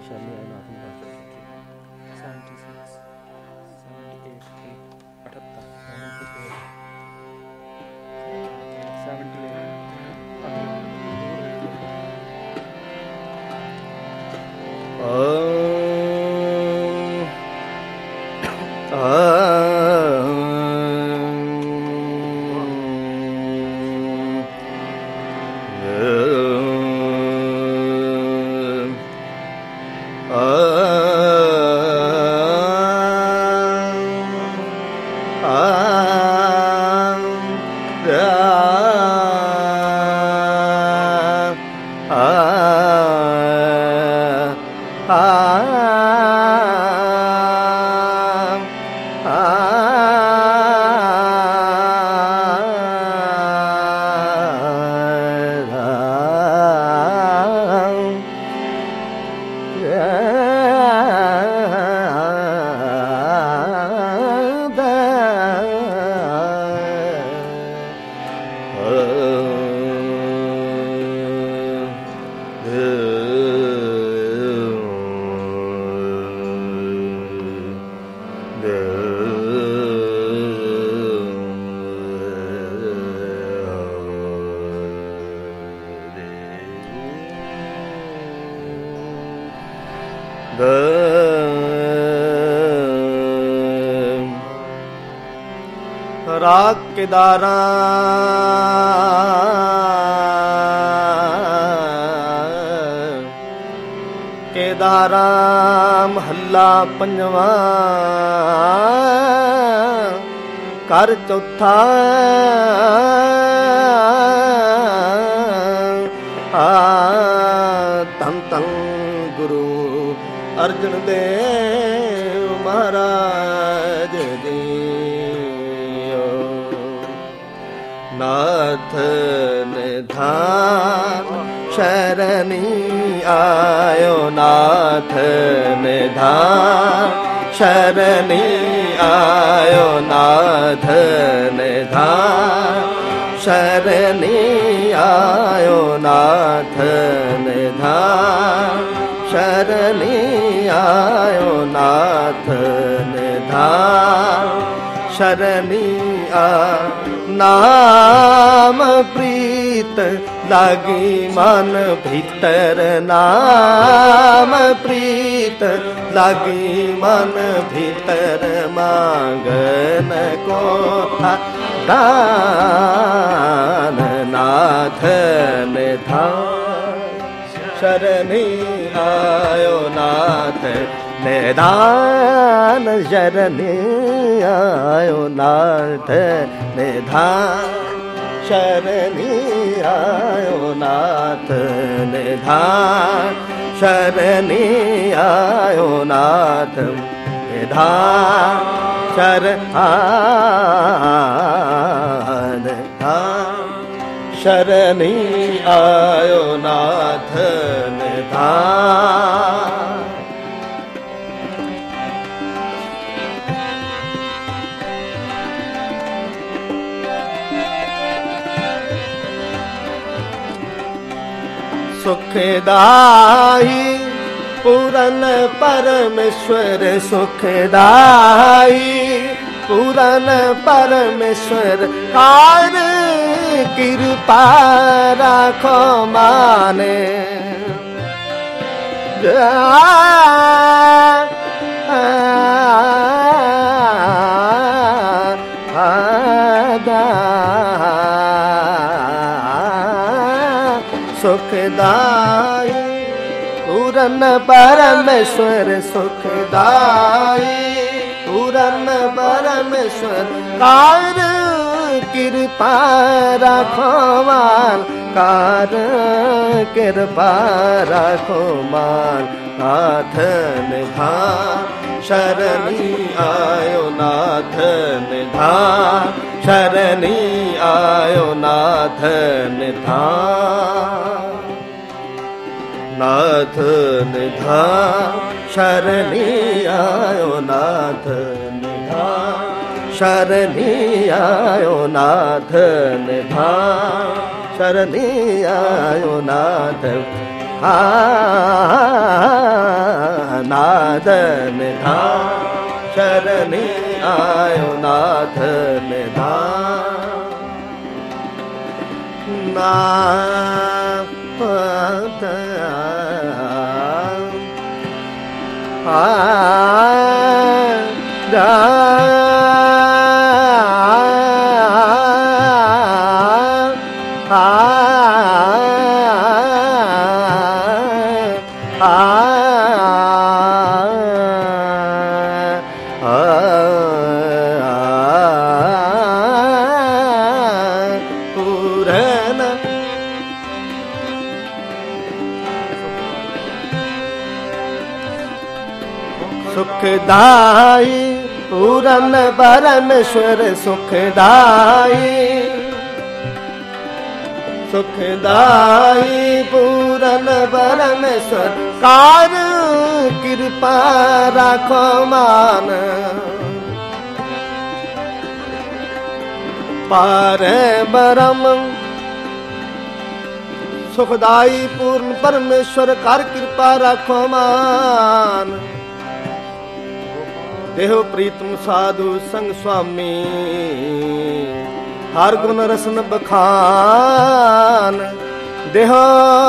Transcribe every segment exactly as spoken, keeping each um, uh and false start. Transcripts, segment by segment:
शरणी आए नाथ में बात रखिए सेवेंटी सिक्स सेवेंटी एट अठहत्तर सेवेंटी राग केदारा केदारा महला पंजवा कर चौथा आ तन तन गुरु अर्जन देव महाराज जी नाथ निधान शरणी आयो नाथ निधान शरणी आयो नाथ निधान शरणी आयो नाथ निधान शरणी आयो नाथ निधान शरणी आ नाम प्रीत लागी मन भीतर नाम प्रीत लागी मन भीतर मांगन को था दान नाथ निधान शरणी आयो नाथ निधान शरणी आयो नाथ निधान शरणी आयो नाथ निधान शरणी आयो नाथ निधान शरण शरणी आयो नाथ निधान सुखदाई पूरन परमेश्वर सुखदाई पूरन परमेश्वर कार कृपा राखो माने सुखदाई पूरन परमेश्वर सुखदाई पूरन परमेश्वर कार कृपा राखो मान कार कृपा राखो मान नाथ निधान शरणी आयो नाथ निधान शरणी आयो नाथ निधान नाथ निधान शरणी आयो नाथ निधान शरणी आयो नाथ निधान शरणी आयो नाथ नाथ निधान शरणी आयो नाथ निधान नाथ आ जा सुखदाई पूरन परमेश्वर सुखदाई सुखदाई पूरन परमेश्वर कार कृपा राखो मान पार ब्रह्म सुखदाई पूर्ण परमेश्वर कार कृपा राखो मान देहो प्रीतम साधु संग स्वामी हर गुण रसन बखान देहो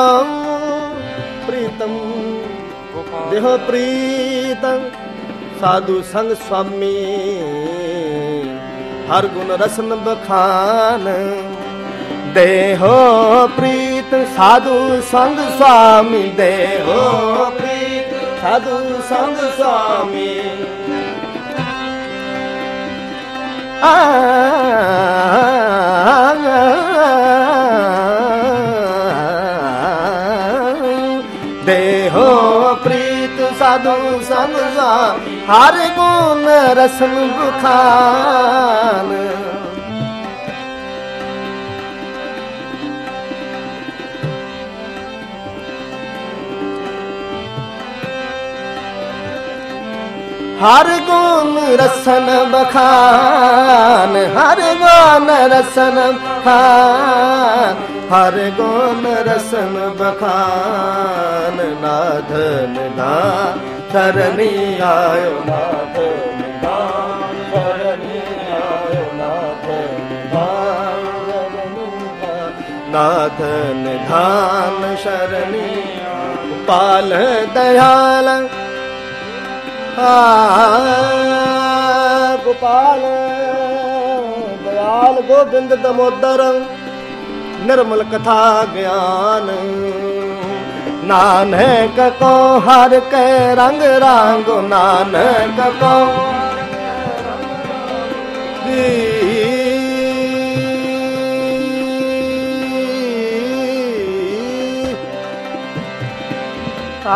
प्रीतम देहो प्रीतम साधु संग स्वामी हर गुण रसन बखान देहो प्रीत साधु संग स्वामी देहो प्रीत साधु संग स्वामी आ देहो प्रीत साधु संग हर गुण रसन बखान हर गुण रसन बखान हर गुण रसन बखान हर गुण रसन बखान नाथ निधान शरणी आयो नाथ निधान शरणी आयो नाथ निधान नाथ निधान शरणी पाल दयाल गोपाल दयाल गोविंद दामोदर निर्मल कथा ज्ञान नानक को हर के रंग रांगो नानक को आ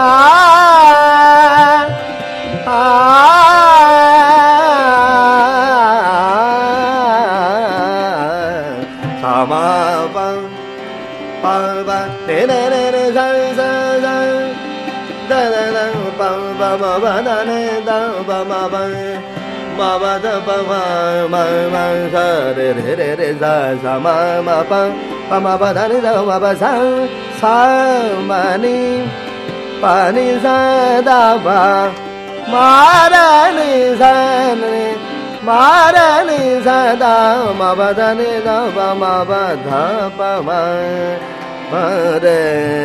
पानी सदा मारनी सनी मारनी सदा मबदनी दब मबध पम मरे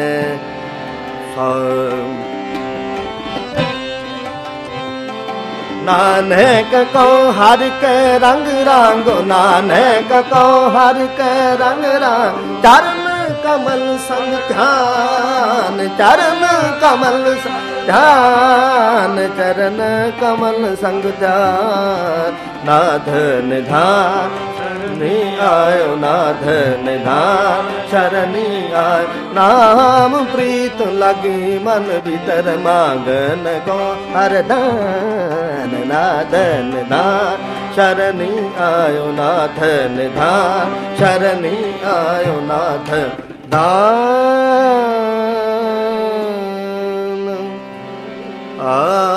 नानक को हर के रंग रंगो नानक को हर के रंग रंग चरण कमल संग ध्यान चरण कमल ध्यान चरण कमल संग ध्यान नाथ निधान शरणी आयो नाथ निधान शरणी आयो नाम प्रीत लगी मन भीतर मांगन को हर दान नाथ निधान शरणी आयो नाथ निधान शरणी आयो नाथ दान आ